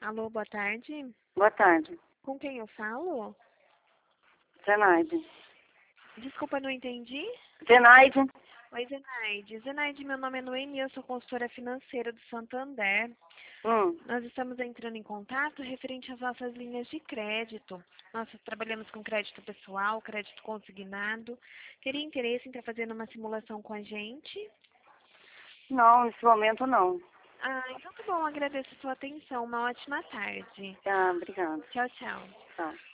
Alô, boa tarde. Boa tarde. Com quem eu falo? Zenaide. Desculpa, não entendi. Zenaide? Oi, Zenaide. Zenaide, meu nome é Noemi, eu sou consultora financeira do Santander. Nós estamos entrando em contato referente às nossas linhas de crédito. Nós trabalhamos com crédito pessoal, crédito consignado. Teria interesse em estar fazendo uma simulação com a gente? Não, nesse momento não. Ah, então tá bom, agradeço a sua atenção. Uma ótima tarde. Tá, obrigada. Tchau, tchau. Tá.